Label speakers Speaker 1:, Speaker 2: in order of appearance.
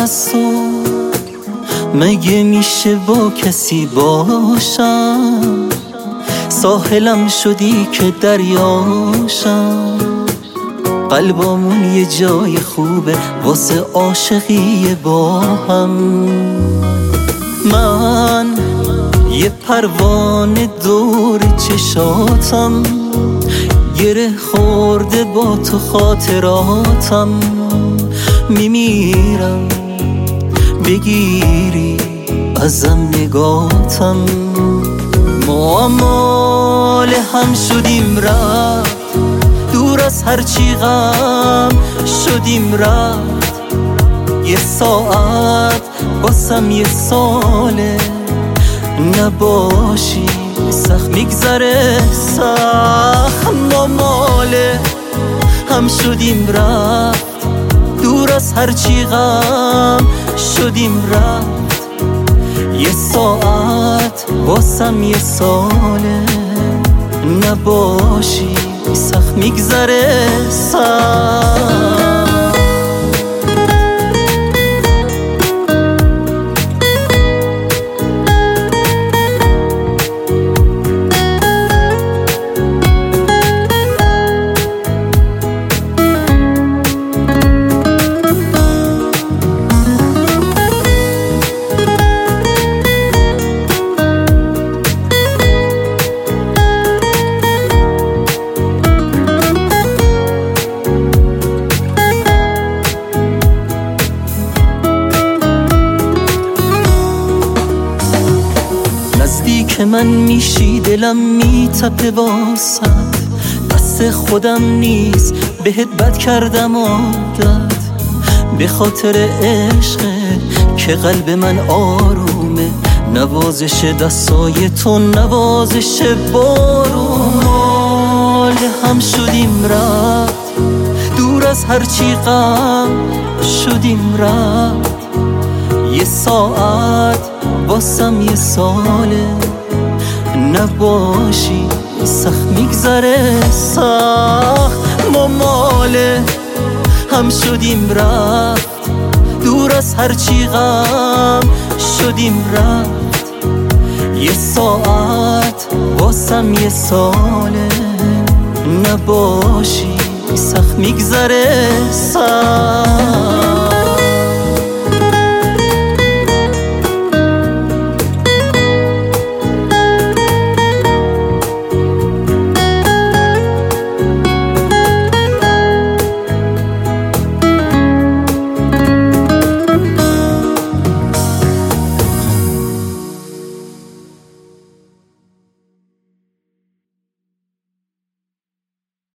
Speaker 1: از تو مگه میشه با کسی باشم؟ ساحلم شدی که دریاشم. قلبمون یه جای خوبه واسه عاشقی با هم. من یه پروانه دور چشاتم، گره خورده با تو خاطراتم. میمیرم بگیری ازم نگاتم. ما مال هم شدیم رفت، دور از هرچی غم شدیم رفت. یه ساعت باسم یه ساله، نباشی سخت میگذره سخت. ما ماله هم شدیم رفت، دور از هرچی غم شدیم رفت. یه ساعت باسم یه ساله، نباشی سخت میگذره سخت. که من میشی دلم میتپه واسد، دست خودم نیست بهت بد کردم عادت. به خاطر عشق که قلب من آرومه، نوازش دستای تو نوازش بارون. مال هم شدیم رفت، دور از هرچی غم شدیم رفت. یه ساعت باسم یه ساله، نباشی سخت میگذره سخت. ما ماله هم شدیم رفت، دور از هرچی غم شدیم رفت. یه ساعت باسم یه ساله، نباشی سخت میگذره سخت.